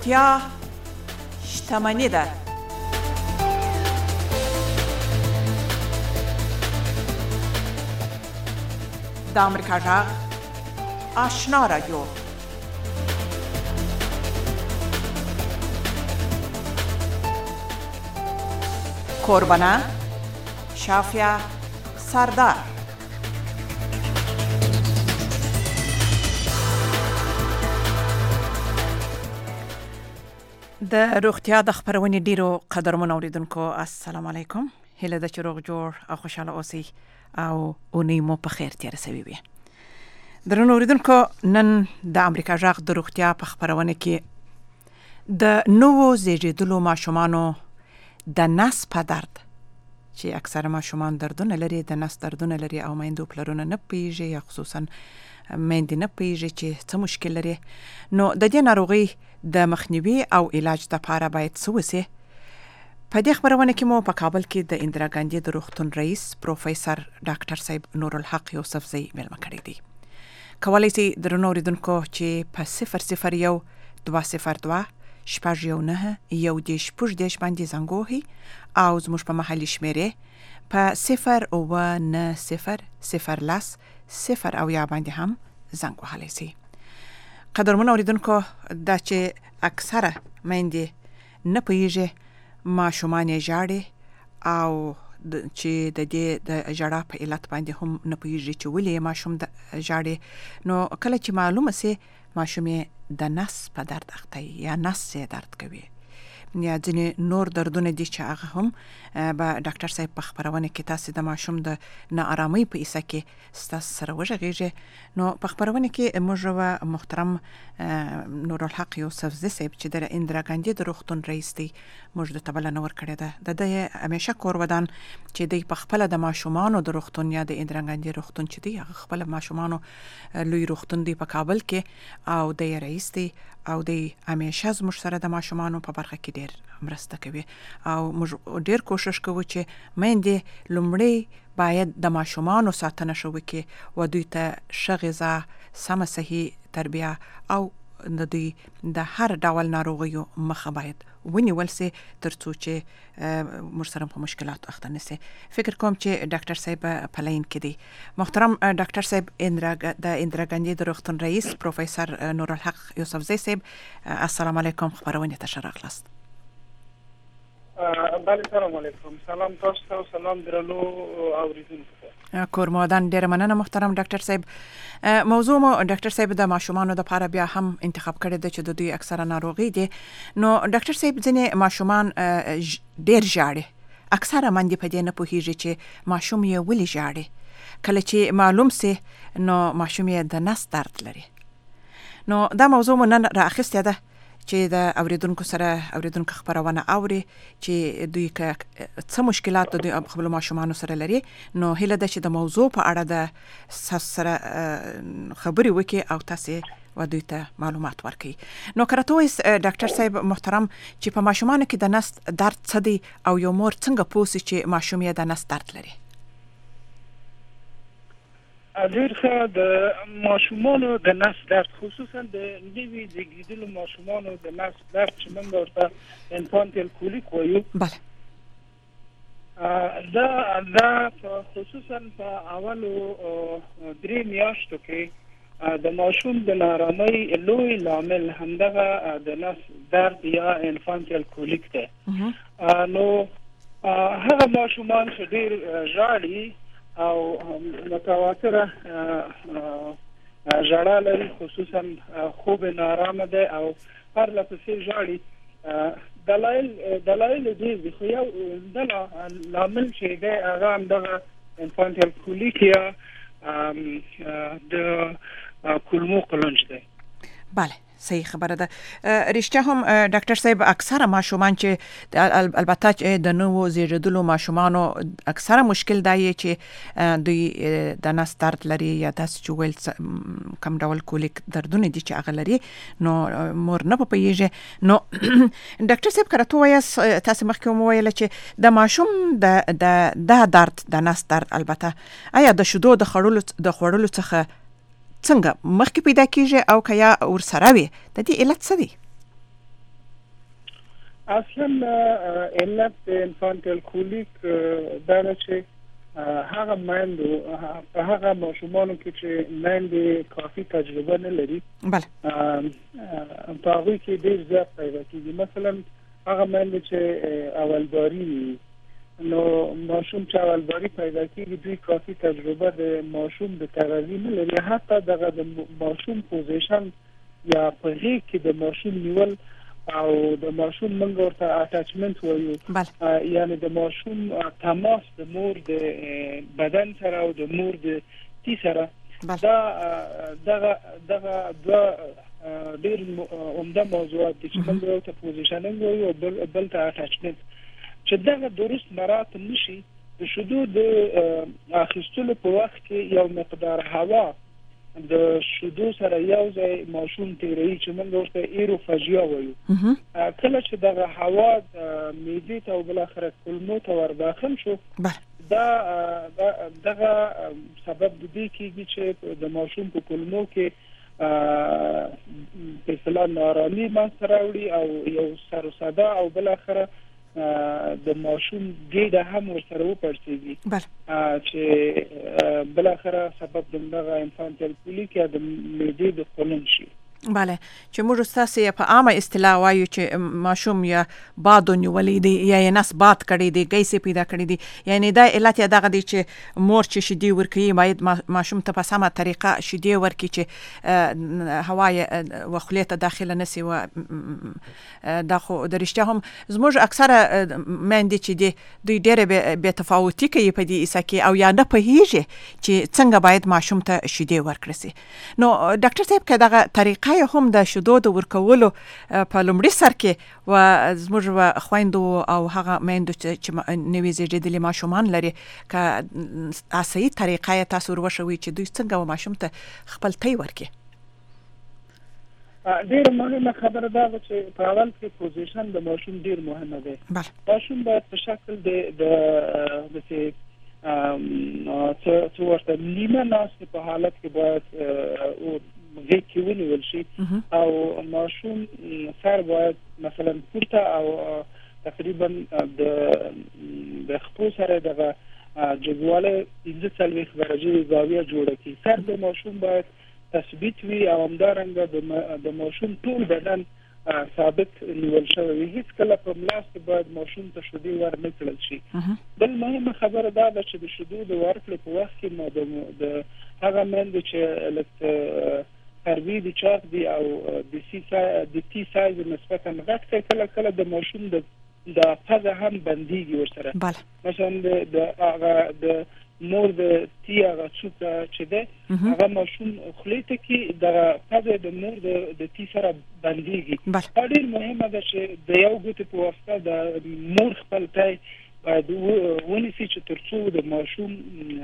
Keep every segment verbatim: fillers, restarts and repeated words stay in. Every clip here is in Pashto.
روغتیا شتمني ده. د امریکا غږ آشنا رادیو. کوربانه شافیا سردار. د روغتیا د خبرونې ډیرو قدرمن اوریدونکو السلام علیکم. هله د چروغ جوړ او خوشاله اوسئ او اونۍ مو په خیر تیر سوي وي. درنو اوریدونکو، نن د امریکا غږ د روغتیا په خبرونه کې د نوو زیږیدلو ماشومانو د نس په درد، چې اکثره ماشومان دردونه لري، د نس دردونه لري او میندو پلرونه نه پیږي یا خصوصا میندې نه پیږي چې څه مشکل لري. نو د دې ناروغي د مخنیوي او علاج لپاره باید څه وشي؟ په دې خبرونه کې مو په کابل کې د اندرا ګاندي د روغتون رئیس پروفیسور ډاکټر صاحب نور الحق یوسفزی مېلمه کړی دی. کولی شئ درنو اوریدونکو چې په صفر صفر یو دوه صفر دوه شپږ یو نه یو دېرش شپږ دېرش باندې زنګ ووهئ او زموږ په محلي شمېرې په صفر اووه نه صفر صفر لس صفر او یا باندې هم زنګ وهلی شئ. قدرمن اوریدونکو، دا چې اکثره میندې نه پوهیږي ماشومان یې ژاړي او چې د دې د ژړا په علت باندې هم نه پوهیږي چې ولې ماشوم ژاړي. نو کله چې معلومه سي ماشوم یې د نس په درد اخته یا نس یې درد کوي یا ځینې نور دردونه دي چې هغه هم به ډاکټر صاحب په خبرونه کې تاسو د ماشوم د ناارامۍ په حصه کې ستاسو سره وغږیږي. نو په خبرونه کې موږ محترم نور الحق یوسفزی صاحب چې د اندرا ګاندي د روغتون رئیس دی، موږ د تبله نور کړی ده. د دې همیشه کور ودان چې دی په خپل د ماشومانو د روغتون یا د اندرا ګاندي روغتون چې دی هغه خپل ماشومانو لوی روغتون دی په کابل کې او د رئیس دی او دی همیشه زموږ سره د ماشومانو په برخه کې ډیر مرسته کوي او موږ ډیر کوشش کوو چې میندې لومړی باید د ماشومانو ساتنه شو وکړي و دوی ته ښه غذا، سمه صحي تربیه او د دوی د هر ډول ناروغیو مخه باید ونیول سي تر څو چې موږ سره په مشکلاتو اخته نشي. فکر کوم چې ډاکټر صاحب په لاین کې دی. محترم ډاکټر صاحب اندرا د اندرا ګاندي د روغتون رئیس پروفیسور نور الحق یوسفزی صاحب، السلام علیکم. خبرونه ته ښه راغلاست. بله، سلام علیکم. سلام تاسو ته او سلام درنو اوریدونکو ته. کورمودان ډیره مننه محترم ډاکټر صاحب. موضوع مو ډاکټر صاحب د ماشومانو د لپاره بیا هم انتخاب کړی دی چې د دوی اکثره ناروغي دي. نو ډاکټر صاحب ځینې ماشومان ډیر ژاړي، اکثره باندې په دې نه پوهیږي چې ماشوم یې ولې ژاړي. کله چې معلوم سي نو ماشوم یې د نس درد لري. نو دا موضوع مو نن رااخیستې ده چې د اوریدونکو سره اوریدونکو خبرونه اوري چې دوی که څه مشکلات دوی خپل ماشومانو سره لري. نو هله ده چې د موضوع په اړه د سره خبرې وکړي او تاسو و دوی ته معلومات ورکړي. نو کراتوي ډاکټر صاحب محترم، چې په ماشومانو کې د نس درد څه دی او یو مور څنګه پوهیږي چې ماشوم یې د نس درد لري؟ ډېر ښه. د ماشومانو د نس درد، خصوصا د نوي زیږیدلو ماشومانو د نس درد چې موږ ورته انفانتیل کولیک وایو، بله، دا دا خصوصا په اولو درې میاشتو کې د ماشوم د نارامۍ لوی لامل همدغه د نس درد یا انفانتیل کولیک دی. نو هغه ماشومان چې ډېر ژاړي او متواتره ژړا لري، خصوصا خوب نارامه ده او هر لپسې ژاړي، دلایل دلایل دي خو یو د لامل چې دی هغه همدغه انفانتیل کولیک یا د کولمو قلنج دی. بله، صحیح خبره ده. رښتیا هم ډاکټر صاحب اکثره ماشومان چې البته د نوو زیږیدلو ماشومانو اکثره مشکل دی چې دوی د نس درد لري یا تاسو چې ویل کم ډول کولیک دردونه دي چې هغه لري، نو مور نه پوهیږي. نو ډاکټر صاحب کراتو وایس تاسو مخکې مو ویل چې د ماشوم د د درد د نس درد البته آیا د شیدو د خړولو د خړولو څخه څنګه مخکې پیدا کیږي او کیا ور سره وي، د دې علت څه دی؟ اصلا علت انفانتیل کولیک دا چې هغه مایندو هغه ماشومانو کې چې مایند کافي تجربه نه لري بله په هغه کې ډېر زیات پیدا کیږي. مثلا هغه مایند چې اولباری نو ماشوم چې اولباری پیدا کیږي دوی کافي تجربه د ماشوم د تغذیه نه لري، حتی دغه د ماشوم پوزیشن یا په هیڅ کې د ماشوم نیول او د ماشوم منګ ورته اټاچمنت وایو، یعنی د ماشوم تماس د مور د بدن سره او د مور د تی سره دا دغه دغه د ډیر عمده موضوعات دي چې موږ ورته پوزیشنینګ وایو او بل بل ته اټاچمنت چې دغه درست مرات نشي د شودو د اخیستلو په وخت کې یو مقدار هوا د شودو سره یو ځای ماشوم تیری چې موږ ورته ایروفاژیا وایو. کله چې دغه هوا د معدې ته او بل اخر کولمو ته ور داخل شو دا دغه سبب د دې کېږي چې د ماشوم په کولمو کې په اصطلاح نارامي منځته راوړي او یو سر و صدا او بل اخر د ماشوم ګیډه هم ورسره وپړسېږي چې بل اخر سبب دغه انفانتیل کولیک یا د معدې د خونن شي. بله چې موږ ستاسو په عامه اصطلاح وایو چې ماشوم یا بادو نیولې دی یا یې نس باد کړی دی ګیسې پیدا کړی دی، یعنی دا علت یې دغه دی چې مور چې شیدې ورکوي باید ماشوم ته په سمه طریقه شیدې ورکړي چې هوا یې خولې ته داخله نه سي. دا خو د رښتیا هم زموږ اکثره میندې چې دي دوی ډېرې بې تفاوتي کوي په دې کیسه کې او یا نه پوهېږي چې څنګه باید ماشوم ته شیدې ورکړل سي. نو ډاکټر صاحب که دغه طریقه هم د شیدو د ورکولو په لومړي سر کې و زموږ خویندو او هغه میندو چې نوي زیږېدلي ماشومان لري که صحیح طریقه یې تاسو وروښوئ چې دوی څنګه ماشوم ته خپل تی ورکړي. ډېر مهمه خبره دا ده چې په اول کې پوزیشن د ماشوم ډېر مهمه دی. ماشوم باید په شکل د د چې څو ورته نیمه ناستې په حالت کې باید غیږ کې ونیول شي او ماشوم سر باید مثلا پورته او تقریبا د د خپو سره دغه جګواله پنځه څلوېښت درجې زاویه جوړه کړي. سر د ماشوم باید تثبیت وي او همدارنګه د ماشوم ټول بدن ثابت نیول شوی وي. هیڅ کله په ملاس کې باید ماشوم ته شیدې ور نه کړل شي. بل مهمه خبره دا ده چې د شیدو د ورکړې په وخت کې د هغه میندې چې لکه پروي د چاق دی او د سی د تی سایز نسبتا غټ دی، کله کله د ماشوم د د پزه هم بنديږي ورسره. مثلا د هغه د مور د تی هغه څوک چې ده هغه ماشوم خلیته کې د پزه د مور د تی سره بنديږي. دا ډېر مهمه ده چې د یو ګوتې په واسطه د مور خپل تی باید ونیسي چې ترڅو د ماشوم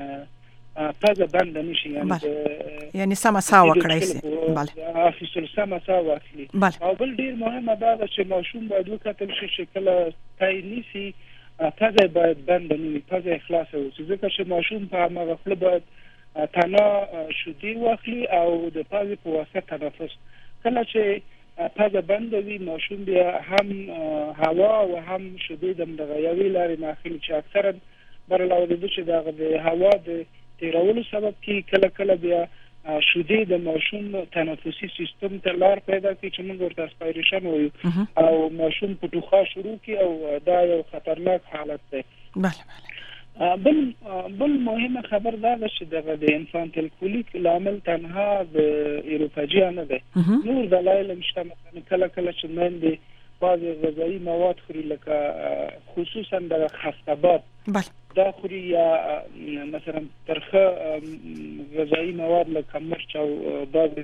پزه بند نشي، یعنی یعنی سم سا وکړای شي. بله افیسل سم سا واخلي. او بل ډیر مهمه دا ده چې ماشوم باید وکتل شي چې کله تای نیسی پزه باید بند نه وي، پزه خلاصه وي، ځکه چې ماشوم په هغه خپل باید تنا شودي واخلي او د پزه په واسطه تنفس. کله چې پزه بند وي ماشوم بیا هم هوا او هم شودي د مغیاوي لارې داخلي چې اکثرا برلاو د چې د هوا د تیرولو سبب کې کله کله بیا شودې د ماشوم تنفسي سیستم ته لار پیدا کوي چې موږ ورته اسپایریشن وایو او ماشوم په ټوخا شروع کوي او دا یو خطرناک حالت دی. بله بله بل بل مهمه خبر دا ده چې دغه د انفانتیل کولیک لامل تنها د ایروفاژیا نه ده، نور دلایل مشته. مثلا کله کله چې میندې بعضې غذایي مواد خوري لکه خصوصا د خسته‌باد دا خوري یا مثلا ترخه غذایي مواد لکه مرچ او بعضې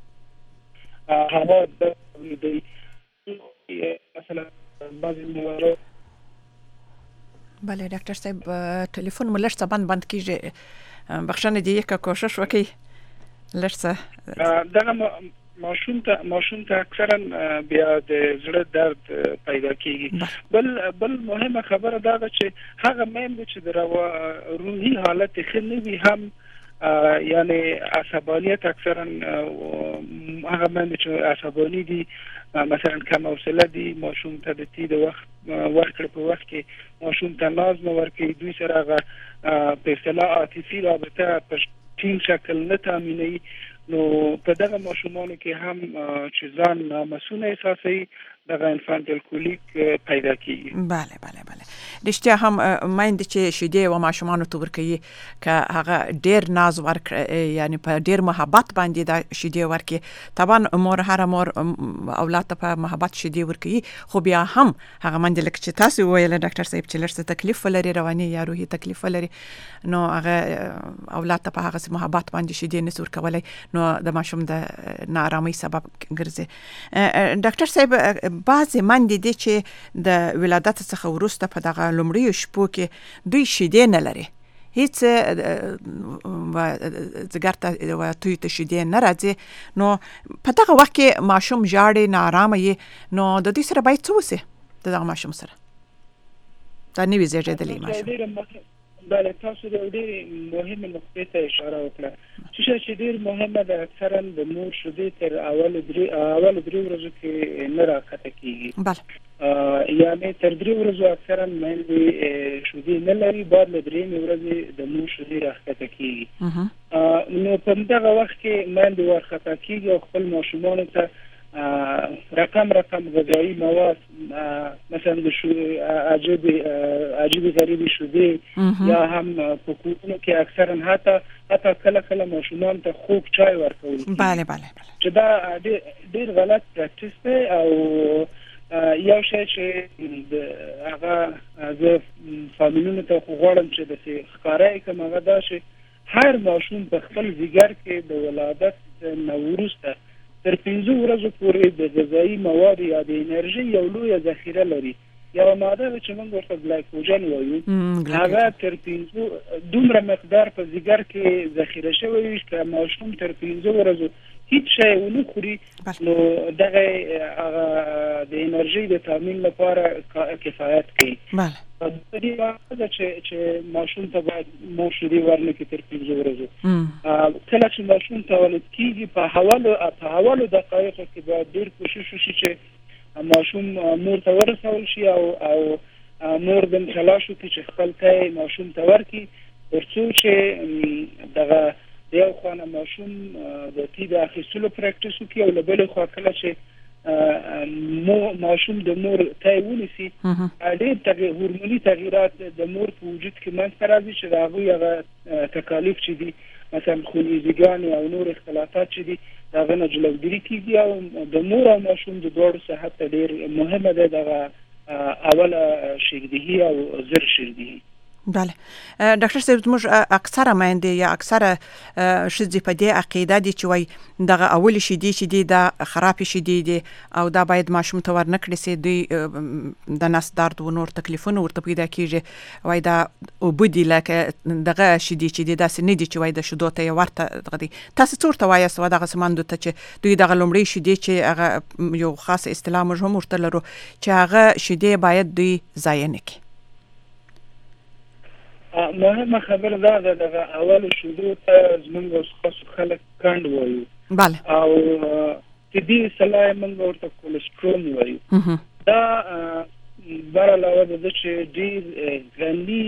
هوا دی مثلا بعضې مواد. بله ډاکټر صاحب ټلیفون مو لږ څه بند بند کیږي، بخښنه دې یکه کوشش وکړئ لږ څه. دغه ماشوم ته ماشوم ته اکثرا بیا د زړه درد پیدا کیږي. بل بل مهمه خبره دا ده چې هغه میندې چې د روحي حالت ښه نه وي هم یعنی عصبانیت اکثرا هغه باندې چې عصبانی دي مثلا کم حوصله دي ماشوم ته د تی د وخت ورکړ په وخت کې ماشوم ته ناز نه ورکړي دوی سره هغه په اصطلاح عاطفي رابطه په ټینګ شکل نه تامینوي نو په دغه ماشومانو کې هم چې ځان نامسونه احساسوي دغه انفانتیل کولیک پیدا کیږي. بله بله بله رښتیا هم مایند چې شیدې و ماشومانو ته ورکوي که هغه ډیر ناز ورک یعنی په ډیر محبت باندې دا شیدې ورکي طبعا مور هر مور اولاد ته په محبت شیدې ورکوي خو بیا هم هغه مند لکه چې تاسو ویل ډاکټر صاحب چې لرسته تکلیف ولري رواني یا روحي تکلیف ولري نو هغه اولاد ته په هغه محبت باندې شیدې نسور کولای نو د ماشوم د ناارامۍ سبب ګرځي. ډاکټر صاحب بعضې مندې دي چې د ولادت څخه وروسته په دغه لومړیو شپو کې دوی شیدې نه لري هیڅ ځګر ته و توی ته شیدې نه راځي نو په دغه وخت کې ماشوم ژاړي ناارامه یې نو د دوی سره باید څه وسي د دغه ماشوم سره دا نوي زیږېدلی ماشوم. بله تاسو د ډېرې مهمې نقطې ته اشاره وکړه چې ډېر مهمه ده اکثرا د مور شیدې تر اولو درې اولو درې ورځو کې نه راښکته کېږي یعنې تر درې ورځو اکثرا میندې شیدې نه لري بعد له درېیمې ورځې د مور شیدې راښکته کېږي نو په دغه وخت کې میندې وارخطا کېږي او خپل ماشومانو ته رقم رقم غذایی مواد مثلا د عجیب عجیب غریبی شیدې یا هم په کورونو کې اکثرا حتی حتی کله کله ماشومان ته خوږ چای ورکول بله بله چې دا ډېر غلط پریکټیس دی او یو شی چې هغه زه فامیلونو ته غواړم چې داسې ښکاره کړم هغه دا چې هر ماشوم په خپل ځیګر کې د ولادت نه وروسته تر پنځه ورځو پورې د غذایی مواد یا د انرژي یو لویه ذخیره لري یو ماده چې موږ ورته ګلایکوجن وایو هغه تر پنځه دومره مقدار په ځیګر کې ذخیره شوی وي چې ماشوم تر پنځه ورځو هیڅ شی ونه خوري نو دغه د انرژي د تامین لپاره کفایت کوي. بله په دې وخت چې ماشوم ته باید مور شیدې ورنکړي تر پنځه ورځو کله چې ماشوم تولد کېږي په حوالو په حوالو دقایقو کې باید ډېر کوشش وشي چې ماشوم مور ته ورسول شي او او مور د تلاش وکړي چې خپل تی ماشوم ته ورکړي تر څو چې دغه د یو خوا نه ماشوم د تی د اخیستلو پریکټیس وکړي او له بلې خوا کله چې ماشوم د مور تی ونیسي ډېر هورموني تغییرات د مور په وجود کې منځته راځي چې د هغوی هغه تکالیف چې دي مثلا خونریزیګانې او نور اختلافات چې دي د هغه نه جلوګیري کېږي او د مور او ماشوم د دواړو صحت ته ډېر مهمه ده دغه اوله شیردهي او زر شیردهي. بله ډاکټر صاحب زموږ اکثره میندې یا اکثره ښځې په دې عقیده دي چې وایي دغه اولې شیدې چې دي دا خرابې شیدې دي او دا باید ماشوم ته ورنکړي سي دوی د نس درد و نور تکلیفونه ورته پیدا کېږي وایي دا اوبه دي لکه دغه شیدې چې دي داسې نه دي چې وایي د شیدو ته یې ورته دغه دي تاسې څه ورته وایاست دغسې مندو ته چې دوی دغه لومړۍ شیدې چې هغه یو خاصه اصطلاح موږ هم ورته لرو چې هغه شیدې باید دوی ضایع نه کړي. مهمه خبره دا ده دغه اولو شیدو ته زموږ خاصو خلک کند وایو بله او د دې اصطلاح موږ ورته کولسټرول وایو دا بر علاوه د دې چې ډېر غني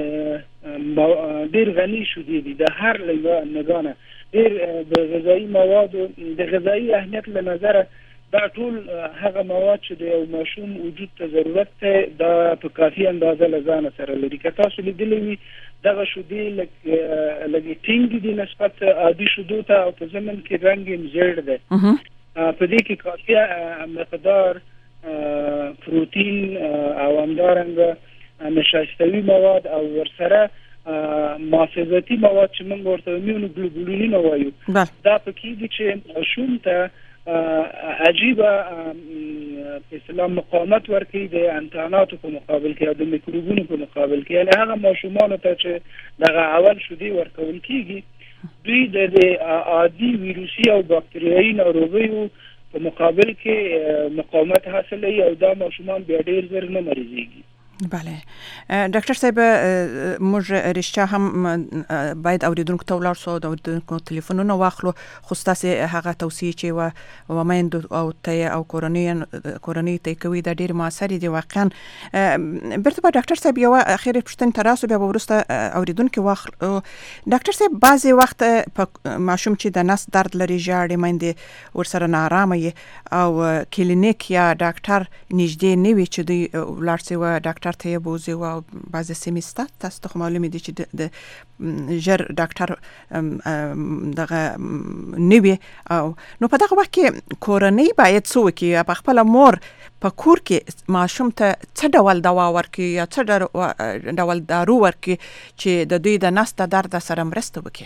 ډېر غني شیدې دي د هر نګاه نه ډېر د غذایي موادو د غذایي اهمیت له نظره دا ټول هغه مواد چې د یو ماشوم وجود ته ضرورت دی دا په کافي اندازه له ځانه سره لري که تاسو لیدلی وي دغه شیدې لږې ټینګې دي نسبت عادي شیدو ته او په ضمن کې رنګ یې ژیړ دی په دې کې کافي مقدار پروتین او همدارنګه نشایستوي مواد او ورسره محافظتي مواد چې موږ ورته ایمونوګلوبولینونه وایو دا پکې دي چې ماشوم ته عجیبه په اصطلاح مقاومت ورکوي د انتاناتو په مقابل کې او د میکروبونو په مقابل کې یعنې هغه ماشومانو ته چې دغه اول شیدې ورکول کېږي دوی د عادي ویروسي او باکتریایي ناروغیو په مقابل کې مقاومت حاصلوي او دا ماشومان بیا ډېر زر نه مریضېږي. بله ډاکټر صاحب موږ رښتیا هم باید اوریدونکو ته ولاړ سو د اوریدونکو ټلیفونونه واخلو خو تاسو هغه توصیه چې و ومند او ته او کورونی کورونی ته کوي د ډیر موثر دي واقعا برته ډاکټر صاحب یو اخیری پښتن تراسو بیا ورسته اوریدونکو واخلو ډاکټر صاحب بعضی وخت ماشوم چې د نس درد لري جاړي مند ورسره نارامه او کلینیک یا ډاکټر نږدې نه وي چې دی ولاړ سي و ډاکټر ته بوزي او بعض سیمستا تاسو ته معلومه دي چې د جر ډاکټر دغه نیوي او نو په دغه وخت کې کورنۍ باید څه وکړي په خپل مور په کور کې ماشوم ته څه ډول دوا ورکړي یا څه ډول دارو ورکړي چې د دوی د نس د درد سره مرسته وکړي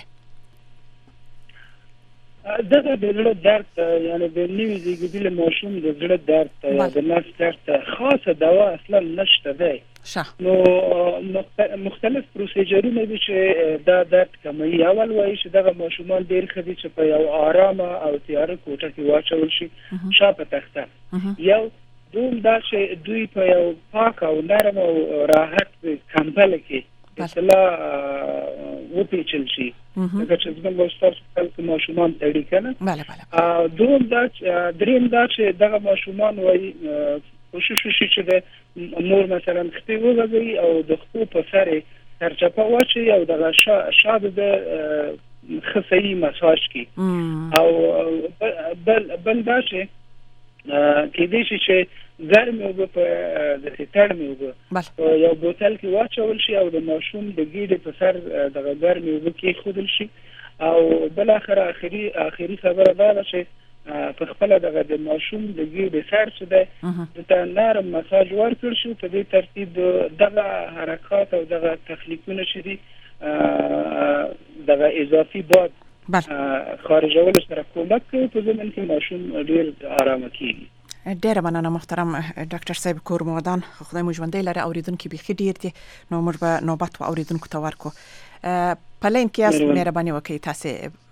دغه د زړه درد یعنی د نیوي زیږیدل ماشوم د زړه درد یا د نس درد خاصه دوا اصلا نشته دی نو مختلف پروسیجرونه دي چې دا درد کموي اول وایي چې دغه ماشومان ډېر ښه دي چې په یو آرامه او تیاره کوټه کې واچول شي شا په تخته یو دوم دا چې دوی په یو پاک او نرم او راحت کمبل کې اصلا وپیچل شي لکه چې زموږ وستاسو خلک ماشومان تړي کنه بله بله دوم دا دریم دا چې دغه ماشومان وایي کوشش وشي چې د مور مثلا خپې وغځوي او د خپو په سر سرچپه واچي او دغه شا د خصي مساج کی او بل بل دا چې کې دې چې ګرمي او په د سیټړمي او یو بوتل کې واچول شي او د ماشوم د ګیډې په سر دغه ګرمي او کې خودل شي او بل اخر اخري اخري خبره دا ده چې په خپل دغه د ماشوم د ګیډې سر چې ده د نرم مساج ورکړ شي په دې ترتیب دغه حرکات او دغه تخلیقونه شي دي دغه اضافي باد خارجول سره کومک کوي په ځمن کې ماشوم ډیر آرام کیږي ډیره مننه محترم ډاکټر صاحب کورمودان خدای مو ژوندۍ لري اوریدونکو بيخي ډیر دي نو موږ به نوبت و اوریدونکو ته ورکو پلین کې اس مهرباني وکړئ تاسو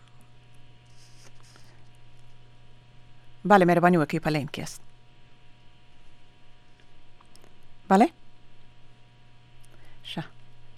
بله مهرباني وکړئ پلین کې اس بله شه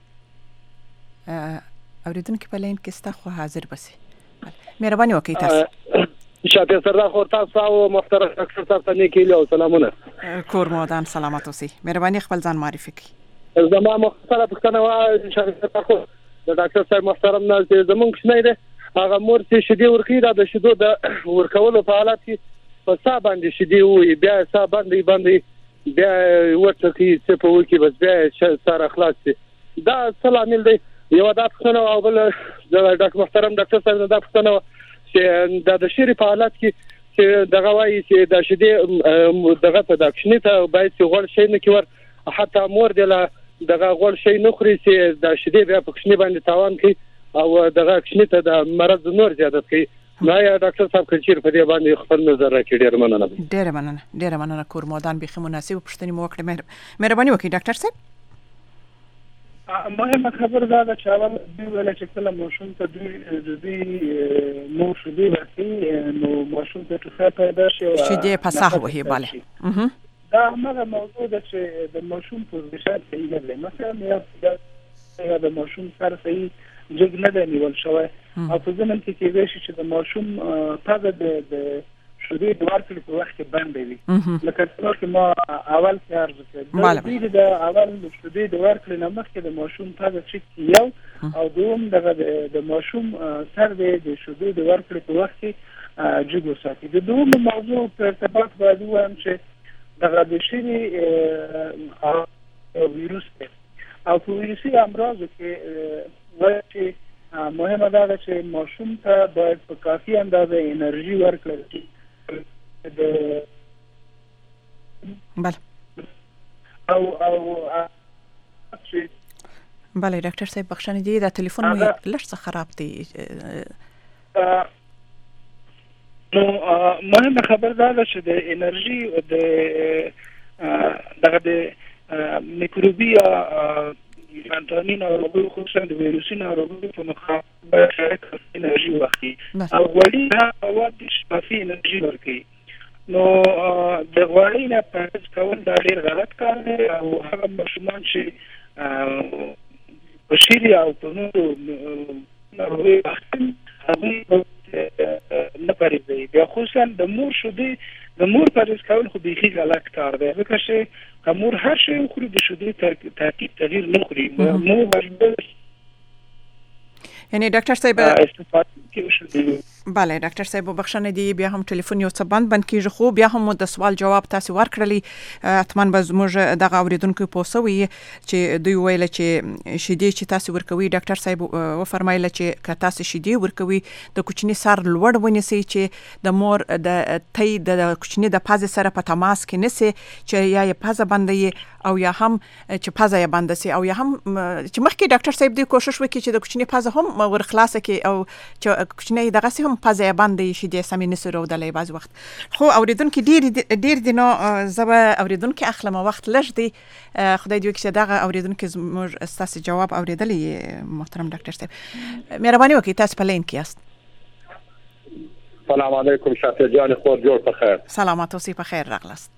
اوریدونکو پلین کې ستا خو حاضر بسي مهرباني وکړئ تاسو شاته سردار خور تاسو او محترم ډاکټر صاحب ته نیکیلی او سلامونه کورمودان سلامت اوسئ مهرباني خپل ځان معرفي کړئ زما مختصره پوښتنه وه شاته خور د ډاکټر صاحب محترم نه چې زمونږ شنه ده هغه مور چې شیدې ورکوي دا د شیدو د ورکولو په حالت کې په سا باندې شیدې وي بیا سا باندې باندې بیا ورته کې څه په وکي بس بیا سره خلاص شي دا څه لامل دی یو دا پوښتنه او بل د ډاکټر محترم ډاکټر صاحب دا پوښتنه چې د د شری په حالت کې چې دغه وایي چې د شیدې دغه په داکشنی ته باید چې غوړ شي نه کیور حتی مور دله دغه غوړ شي نه خوري چې د شیدې بیا په کشنی باندې تاوان کوي او دغه کشنی ته د مرض نور زیادت کوي نو یا ډاکټر صاحب کچیر په دې باندې خپل نظر راکړي ډیر مننه ډیر مننه ډیر مننه کورمودان بيخي مناسب پښتني مو وکړه مهرباني وکړئ ډاکټر صاحب مهمه خبر دا ده چې اول دوی ویل چې کله ماشوم ته دوی د دوی مور شدي ورکړي نو ماشوم ته څه پیدا شي شدي پساه وهي bale دا هغه موضوع ده چې د ماشوم پوزیشن صحیح نه مثلا یا د ماشوم سره صحیح جګ نه دی نیول شوی او په ځمن کې کېږي چې د ماشوم پاګه د شدي د ورکړې په وخت کې باندې وي لکه څنګه ما اول کار وکړ د اول شدي د ورکړې نه مخکې د ماشوم پاګه چې یو او دوم دغه د ماشوم سر د شدي د ورکړې په وخت کې جګ وساتي د دوم موضوع په ارتباط باندې وایم چې دغه د شری ویروس او په ویروسي امراضو کې وایي چې مهمه ده چې ماشوم ته باید په کافي اندازه انرژي ورکړل شي بله او او بله ډاکټر صاحب بخښنه دي دا ټلیفون مو لږ څه خراب دی نو مهمه خبر دا ده چې د انرژي د دغه د میکروبیا انټانین او روبو خصوصا د ویروسي ناروغیو په مقابله کې انرژي واخلي او وړي دا مواد شفافي انرژي ورکوي نو د غوړی نه پرهیز کول دا ډیر غلط کار دی او هغه ماشومان چې په شیری او په نورو ناروغي هغه نه پرېږدي. بیا خصوصا د مور شیدې د مور پرهیز کول خو بیخي غلط کار دی ځکه چې که مور هر شی وخوري د شیدې ترکیب تغییر نه خوري. مور باید یعنی ډاکټر صاحب بله ډاکټر صاحب بخښنه دی بیا هم ټلیفون یو څه بند بند کیږي خو بیا هم د سوال جواب تاسو ورکړلی اتمن به زموږ دغه اوریدونکو پوسوي چې دوی ویل چې شیدې چې تاسو ورکوي ډاکټر صاحب و فرمایل چې که تاسو شیدې ورکوي د کوچني سر لوړ ونیسي چې د مور د تی د کوچني د پازه سره په تماس کې نسی چې یا یې پازه بندي او یا هم چې پازه یې بند سي او یا هم چې مخکې ډاکټر صاحب دی کوشش وکړي چې د کوچني پازه هم ور خلاصه کې او چې کوچني دغه سي هم پازه باندې شي د سمې نسرو دلې باز وخت خو اوریدونکو ډیر ډیر دینو زبا اوریدونکو اخلم وخت لږ دی خدای دې وکړي دغه اوریدونکو زموږ استاسي جواب اوریدلې محترم ډاکټر صاحب مهرباني وکړئ تاسو په لین کې یاست. سلام علیکم شافعی جان خود جوړ په خیر. سلامات اوسئ په خیر راغلاست.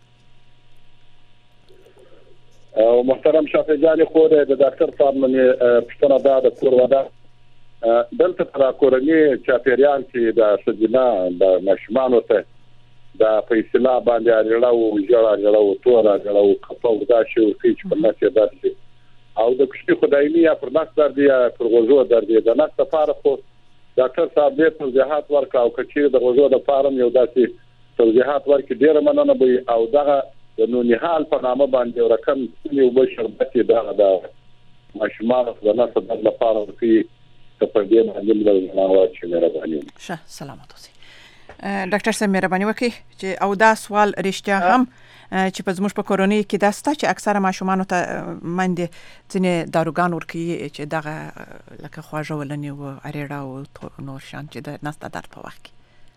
او محترم شافعی جان خود د ډاکټر صاحب منې پښتنه دا د کور ودا دلته پر کورنۍ چاپیریال کې د سجنا د مشمانو ته د فیصله باندې اړه او جوړه جوړه او تور جوړه او کپو دا شی او هیڅ په نشي درځي او د کشي خدایمي یا پر ناس در دی پر غوږو در دی د ناس لپاره خو ډاکټر صاحب دې توضیحات ورکاو کچې د غوږو د فارم یو داسې توضیحات ورکړي ډیر مننه به او دغه د نو نهال په نامه باندې رقم یو بشر بچي دا د مشمانو د ناس د لپاره کې په دې باندې موږ واچو مهرباني شه سلامات اوسئ. ډاکټر صاحب مهرباني وکړئ چې او دا سوال رښتیا هم چې په زموږ په کورونی کې دا ستا چې اکثره ماشومان ته منډه ځنې داروګان ورکي چې دغه لکه خواږه ولني او اریړه او نور شان چې د نس د درد په وخت کې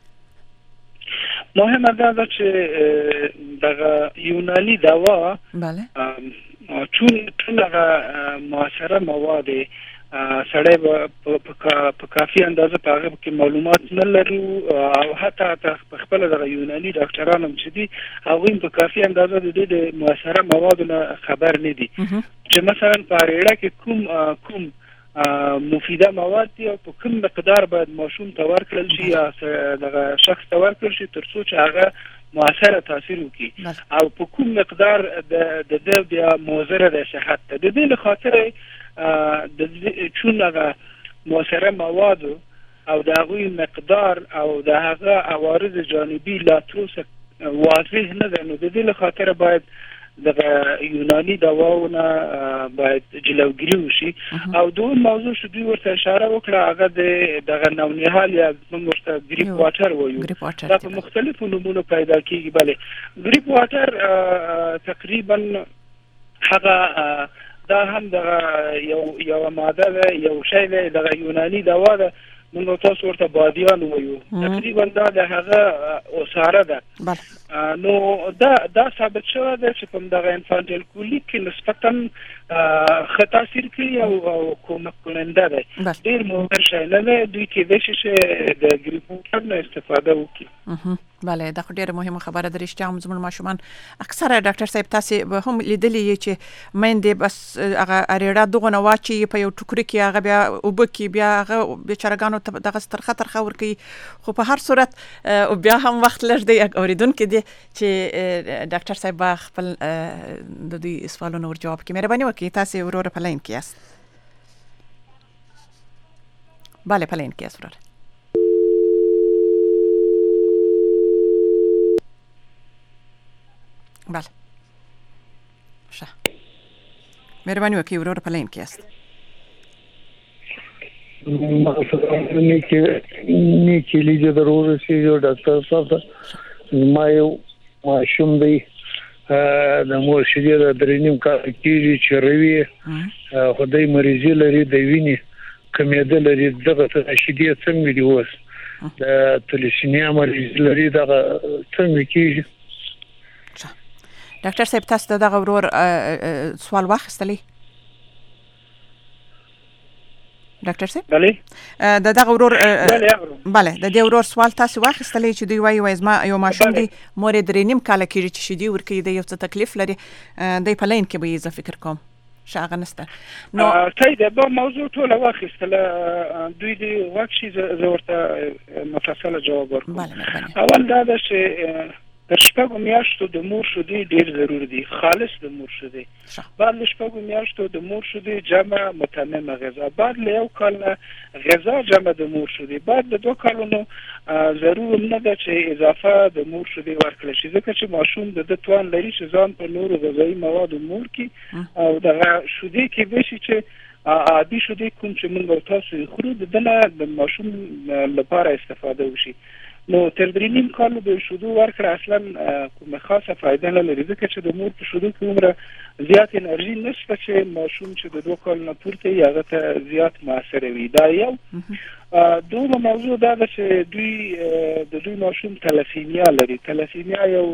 مهمه ده چې دغه یوناني دوا bale چون ټولغه موثره مواد سړی په کافي اندازه په هغه کې معلومات نه لري او حتی په خپل د یوناني ډاکټرانو چې دي هغه په کافي اندازه د دې موثره موادو خبر نه دي چې مثلا په اړه کې کوم کوم مفیده مواد دي او په کوم مقدار باید ماشوم ته ورکړل شي یا دغه شخص ته ورکړل شي تر څو چې هغه مؤثر تاثیر وکړي او په کوم مقدار د د بیا موثر د صحت د دې لخاطر د چون هغه مؤثر مواد او د هغه مقدار او د هغه عوارض جانبي لا تروسه واضح نه ده نو د دې لخاطر باید د یوناني دواونه باید جلوګیری وشي او دوه موضوع شو دوی ورته اشاره وکړه هغه د نونیحال یا موږ ته ګریپ واټر وایو دا په مختلفو نومونو پیدا کیږي bale ګریپ واټر تقریبا هغه دا هم د یو یو ماده ده یو شی ده د یوناني دوا ده موږ تاسو ورته بادیان وایو تقریبا دا د هغه اوساره ده نو دا دا ثابت شوی ده چې کوم دغه انفانټیل کولیک کې نسبتا خطا تاثیر کوي او کومک کننده ده ډیر مهم شی نه ده دوی کې د شي د ګریپ واټر نه استفاده وکړي bale دا خو ډیره مهمه خبره ده رښتیا هم زموږ ماشومان اکثره ډاکټر صاحب تاسو هم لیدلې چې مېندې بس هغه اړیړه دغه نواچی په یو ټوکر کې هغه بیا وبکي بیا هغه بیچارهګانو ته دغه ستر خطر خور کوي خو په هر صورت بیا هم وخت لږ دی اوریدونکو دي چې ډاکټر صاحب خپل د دې سوالونو ور جواب کوي مهرباني وکړئ تاسو ورور په لاین کې یاست bale په لاین کې یاست ورور bale شه مهرباني وکړئ ورور په لاین کې یاست نیکی نیکی لیدې ضرور شي یو ډاکټر صاحب ما یو ماشوم دی د مور شیدې د درنیم کار کیږي چې روي خدای مریضي لري د وینې کمیده لري دغه شیدې څنګه دی وس د تلیسیمیا مریض لري دغه څنګه کیږي ډاکټر صاحب تاسو دغه ورور سوال واخیستلی ډاکټر صاحب بله د دغه ورور بله بله د دې ورور سوال تاسو واخیستلی چې دوی وایي وایي زما یو ماشوم دی مور یې درې نیم کاله کېږي چې شیدې ورکوي د یو څه تکلیف لري دی په لین کې به یې زه فکر کوم شاغه نسته نو صحیح ده به موضوع ټوله واخیستله دوی دې غوږ شي زه ورته مفصله جواب ورکوم اول دا ده چې تر شپږو میاشتو د مور شیدې ډېر ضروري دي خالص د مور شیدې بعد له شپږو میاشتو د مور شیدې جمع متممه غذا بعد له یو کال نه غذا جمع د مور شیدې بعد د دوه کالونو ضرور نه ده چې اضافه د مور شیدې ورکړل شي ځکه چې ماشوم د ده توان لري چې ځان په نورو غذایي موادو مور کړي او دغه شیدې کېدای شي چې عادي شیدې کوم چې موږ او تاسو خورو د ده نه د ماشوم لپاره استفاده وشي نو تر درې نیم کالو د شیدو ورکړه اصلا کومه خاصه فایده نه لري ځکه چې د مور په شیدو کې عمره زیات انرژي نشته چې ماشوم چې د دوه کالو نه پورته وي هغه ته زیات موثره وي دا یو دومره موضوع دا ده چې دوی د دوی ماشوم تلاسیمیا لري تلاسیمیا یو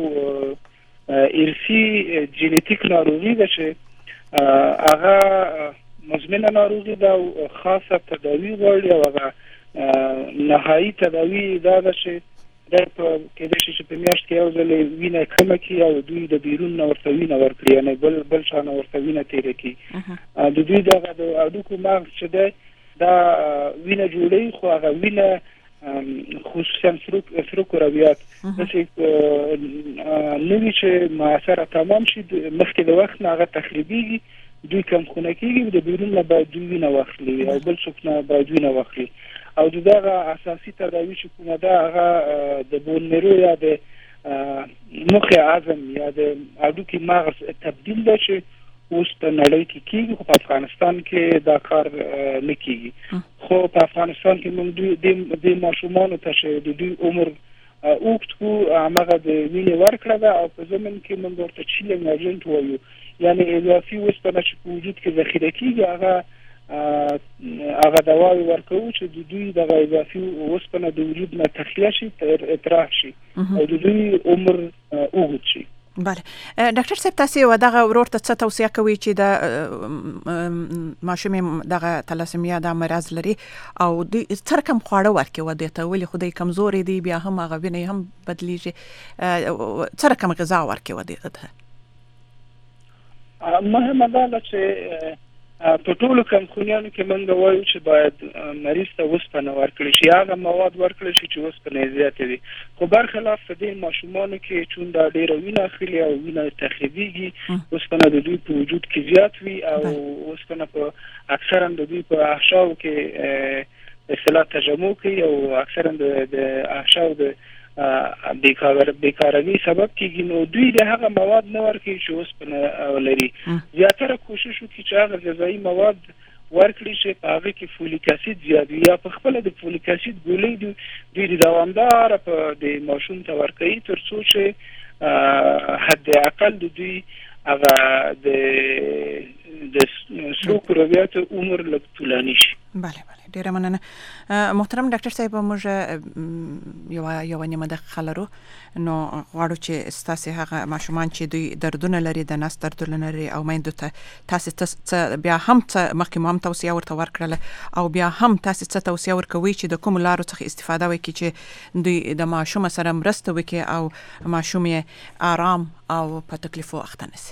ارثي جینیتیک ناروغي ده چې هغه مزمنه ناروغي ده او خاصه تداوی غواړي او هغه نهایی تداوی دا ده چې دا په کېدای شي چې په میاشت کې یو ځل وینه کمه کړي او دوی د بیرون نه ورته وینه ورکړي یعنې بل بل چا نه ورته وینه تېره کړي د دوی دغه د هډوکو مغز چې دی دا وینه جوړوي خو هغه وینه خصوصا سروکرویات داسې نه وي چې موثره تمام شي مخکې د وخت نه هغه تخریبېږي دوی کمخونه کېږي د بیرون نه باید دوی وینه واخلي او بل څوک نه باید وینه واخلي او دغه اساسي تداوی چې کومه ده هغه د بون میرو یا د مخ عظم یا د هډوکي مغز تبدیل ده چې اوس په نړۍ کې کېږي خو په افغانستان کې دا کار نه کېږي خو په افغانستان کې موږ د ماشومانو ته چې د دوی عمر اوږد کړو هماغه د وینې ورکړه ده او په ضمن کې موږ ورته چیلینګ اجنټ وایو یعنې اضافي اوسپنه چې په وجود کې ذخیره کېږي هغه هغه دواوې ورکوو چې د دوی دغه اضافي اوسپنه د وجود نه تخلیه شي اطراح شي او د دوی عمر اوږد شي بله ډاکټر صاحب تاسو یو دغه ورور ته څه توصیه کوي چې د ماشوم دغه تلاسیمیا د مرض لري او د څه رقم خواړه ورکوي د ته ولې خدای کمزوري دی بیا هم هغه وینې هم بدلیږي څه رقم غذا ورکوي د ته مهمه ده چې په ټولو کمخونیانو کې موږ وایو چې باید مریض ته اوسپنه ورکړل شي هغه مواد ورکړل شي چې اوسپنه یې زیاته وي خو برخلاف د دې ماشومانو کې چون دا ډېره وینه اخلي او وینه تخریبېږي اوسپنه د دوی په وجود کې زیات وي او اوسپنه په اکثرا د دوی په احشاو کې اصطلاح تجمع کوي او اکثرا د احشاو د بیکاروي سبب کېږي نو دوی د هغه مواد نه ورکوي چې اوسپنه لري زیاتره کوشش وکړي چې هغه غذایي مواد ورکړي چې په هغه کې فولیک اسید زیات وي یا په خپله د فولیک اسید ګولۍ دوی د دوامداره په د ماشوم ته ورکوي تر څو چې حد اقل د دوی هغه د سروکرویاتو عمر لږ طولاني شي بله بله ډیره مننه محترم ډاکټر صاحب موږ یو یو نیمه دقیقه لرو نو غواړو چې ستاسو هغه ماشومان چې دوی دردونه لري د نس دردونه لري او میندو ته تاسو ته بیا هم مخکې هم توصیه ورته ورکړله او بیا هم تاسو ته توصیه ورکوي چې د کوم لارو څخه استفاده وکړي چې دوی د ماشوم سره مرسته وکړي او ماشوم یې آرام او په تکلیفو اخته نشي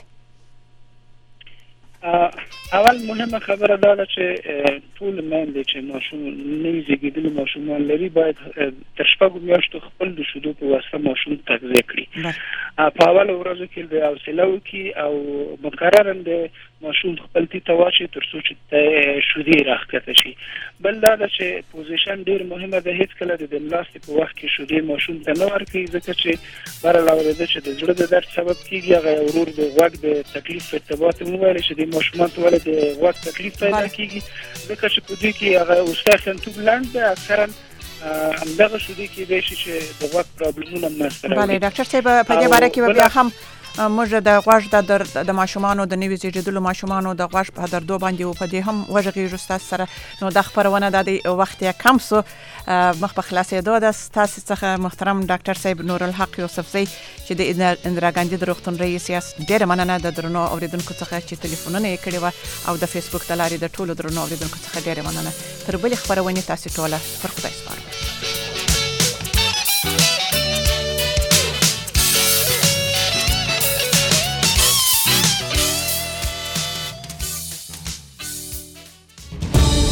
اول مهمه خبره دا ده چې ټول میندې چې ماشوم نوي زیږېدلي ماشومان لري باید تر شپږو میاشتو خپل د شیدو په واسطه ماشوم تغذیه کړي په اوله ورځو کې د حوصله وکړي او مقررا د ماشوم خپل تی ته واچي تر څو چې شیدې راښکته شي بل دا ده چې پوزیشن ډېر مهمه ده هېڅکله د دملاستې په وخت کې شیدې ماشوم ته نه ورکوي ځکه چې برعلاوه ده چې د زړه د درد سبب کېږي هغه یو ورور د غوږ د تکلیف په ارتباط مو ویلی چې د ماشومان ته ولې د غوږ تکلیف پیدا کېږي ځکه چې په دوی کې هغه اوسټاخنتوب لنډ دی اکثرا همدغه شیدې کېدای شي چې د غوږ پرابلمونه منځته راوړي بله ډاکټر صاحب په دې باره کې بیا هم موږ د غوږ د درد د ماشومانو د نوي زیږیدلو ماشومانو د غوږ په دردو باندې او په دې هم وژغېږو ستاسو سره. نو د خبرونه د وخت یې کم سو مخ په خلاصېدو د ستاسو څخه محترم ډاکټر صاحب نورالحق یوسفزی چې د اندرا ګاندي د روغتون رئیس یاست، ډېره مننه د درنو اوریدونکو څخه چې ټلیفونونه یې کړي و او د فیسبوک د لارې د ټولو درنو اوریدونکو څخه ډېره مننه. تر بلې خبرونې تاسو ټوله پر خدای سپارم.